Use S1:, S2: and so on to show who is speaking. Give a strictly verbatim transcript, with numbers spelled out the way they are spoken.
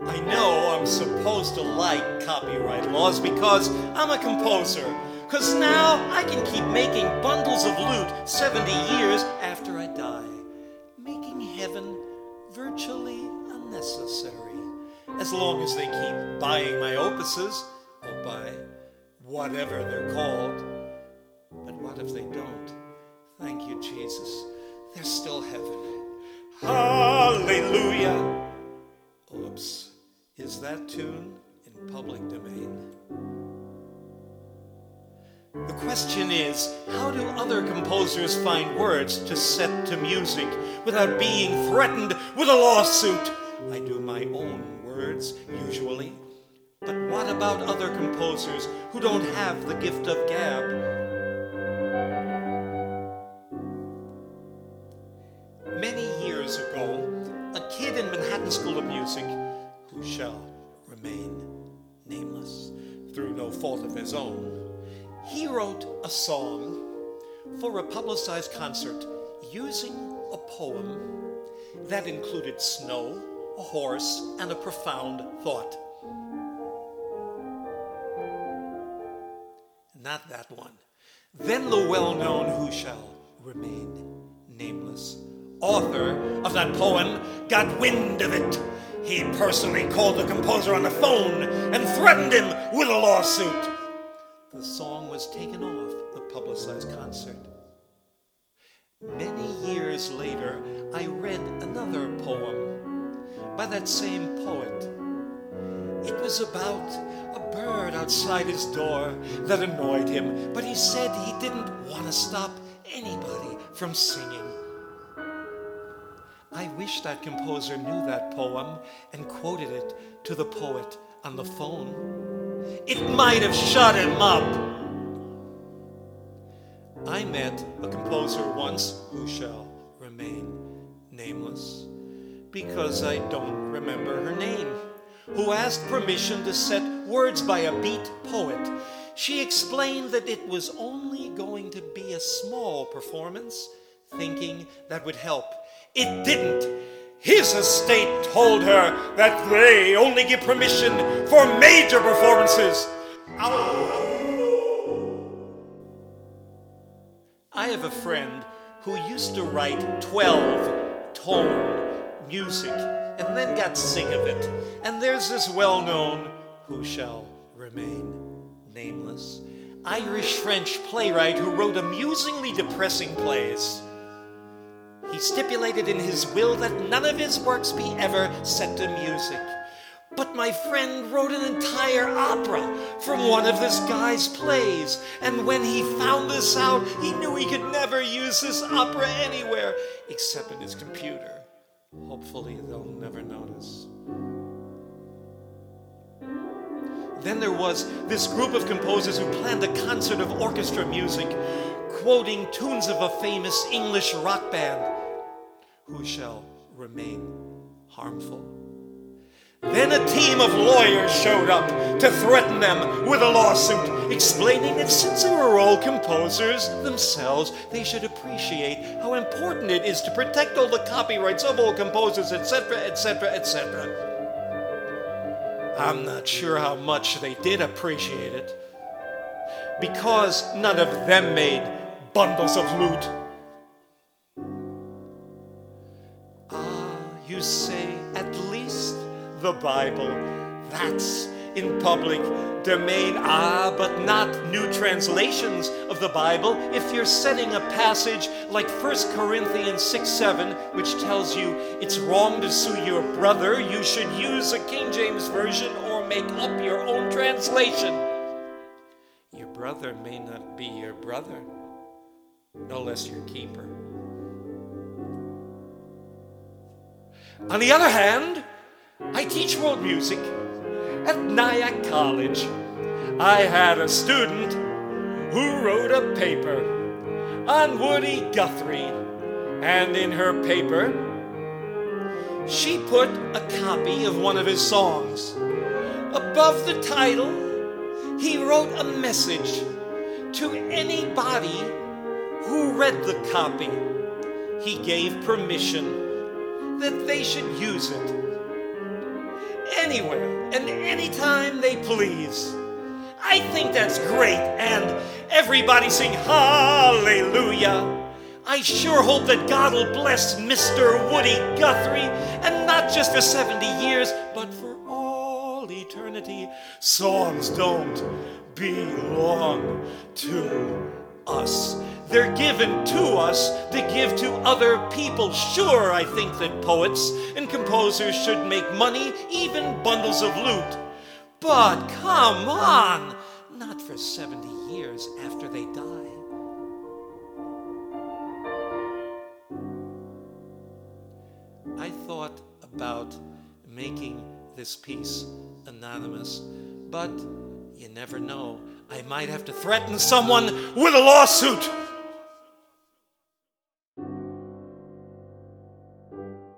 S1: I know I'm supposed to like copyright laws because I'm a composer. Because now I can keep making bundles of loot seventy years after I die, making heaven virtually unnecessary, as long as they keep buying my opuses, or buy whatever they're called. But what if they don't? Thank you, Jesus. There's still heaven. Hallelujah. Oops. Is that tune in public domain? The question is, how do other composers find words to set to music without being threatened with a lawsuit? I do my own words, usually. But what about other composers who don't have the gift of gab? Many years ago, a kid in Manhattan School of Music, who shall remain nameless through no fault of his own, he wrote a song for a publicized concert using a poem that included snow, a horse, and a profound thought. Not that one. Then the well-known who shall remain nameless author of that poem got wind of it. He personally called the composer on the phone and threatened him with a lawsuit. The song was taken off the publicized concert. Many years later, I read another poem by that same poet. It was about a bird outside his door that annoyed him, but he said he didn't want to stop anybody from singing. I wish that composer knew that poem and quoted it to the poet on the phone. It might have shut him up. I met a composer once who shall remain nameless because I don't remember her name, who asked permission to set words by a beat poet. She explained that it was only going to be a small performance, thinking that would help. It didn't. His estate told her that they only give permission for major performances. I have a friend who used to write twelve-tone music and then got sick of it. And there's this well-known, who shall remain nameless, Irish-French playwright who wrote amusingly depressing plays. He stipulated in his will that none of his works be ever set to music. But my friend wrote an entire opera from one of this guy's plays. And when he found this out, he knew he could never use this opera anywhere except in his computer. Hopefully they'll never notice. Then there was this group of composers who planned a concert of orchestra music, quoting tunes of a famous English rock band, who shall remain harmful. Then a team of lawyers showed up to threaten them with a lawsuit, explaining that since they were all composers themselves, they should appreciate how important it is to protect all the copyrights of all composers, et cetera, et cetera, et cetera. I'm not sure how much they did appreciate it, because none of them made bundles of loot. Ah, you say, at least the Bible, that's in public domain. Ah, but not new translations of the Bible. If you're setting a passage like First Corinthians six seven, which tells you it's wrong to sue your brother, you should use a King James Version or make up your own translation. Your brother may not be your brother, no less your keeper. On the other hand, I teach world music at Nyack College. I had a student who wrote a paper on Woody Guthrie, and in her paper, she put a copy of one of his songs. Above the title, he wrote a message to anybody who read the copy. He gave permission that they should use it. anywhere and anytime they please. I think that's great, and everybody sing hallelujah. I sure hope that God will bless Mister Woody Guthrie, and not just for seventy years, but for all eternity. Songs don't belong to us. They're given to us to give to other people. Sure, I think that poets and composers should make money, even bundles of loot. But come on, not for seventy years after they die. I thought about making this piece anonymous, but you never know. I might have to threaten someone with a lawsuit.